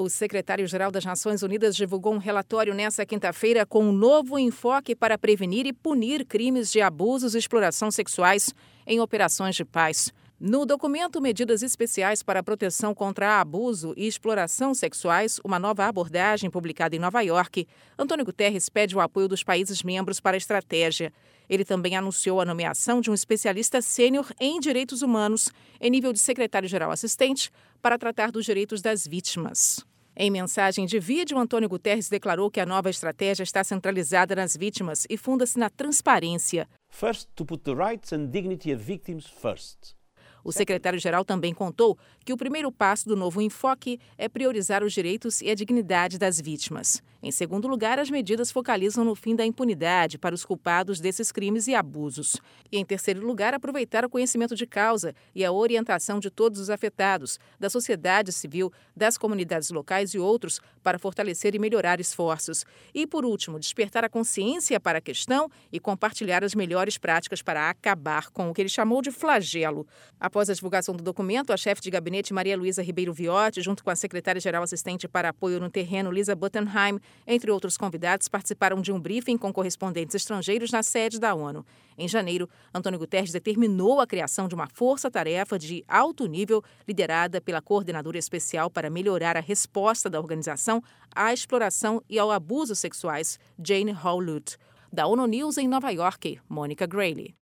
O secretário-geral das Nações Unidas divulgou um relatório nesta quinta-feira com um novo enfoque para prevenir e punir crimes de abusos e exploração sexuais em operações de paz. No documento Medidas Especiais para a Proteção contra Abuso e Exploração Sexuais, uma nova abordagem publicada em Nova York, Antônio Guterres pede o apoio dos países membros para a estratégia. Ele também anunciou a nomeação de um especialista sênior em direitos humanos, em nível de secretário-geral assistente, para tratar dos direitos das vítimas. Em mensagem de vídeo, Antônio Guterres declarou que a nova estratégia está centralizada nas vítimas e funda-se na transparência. First, to put the rights and dignity of victims first. O secretário-geral também contou que o primeiro passo do novo enfoque é priorizar os direitos e a dignidade das vítimas. Em segundo lugar, as medidas focalizam no fim da impunidade para os culpados desses crimes e abusos. E, em terceiro lugar, aproveitar o conhecimento de causa e a orientação de todos os afetados, da sociedade civil, das comunidades locais e outros, para fortalecer e melhorar esforços. E, por último, despertar a consciência para a questão e compartilhar as melhores práticas para acabar com o que ele chamou de flagelo. Após a divulgação do documento, a chefe de gabinete Maria Luísa Ribeiro Viotti, junto com a secretária-geral assistente para apoio no terreno Lisa Buttenheim, entre outros convidados, participaram de um briefing com correspondentes estrangeiros na sede da ONU. Em janeiro, Antônio Guterres determinou a criação de uma força-tarefa de alto nível liderada pela coordenadora especial para melhorar a resposta da organização à exploração e ao abuso sexuais, Jane Hall Lute. Da ONU News em Nova York, Mônica Grayle.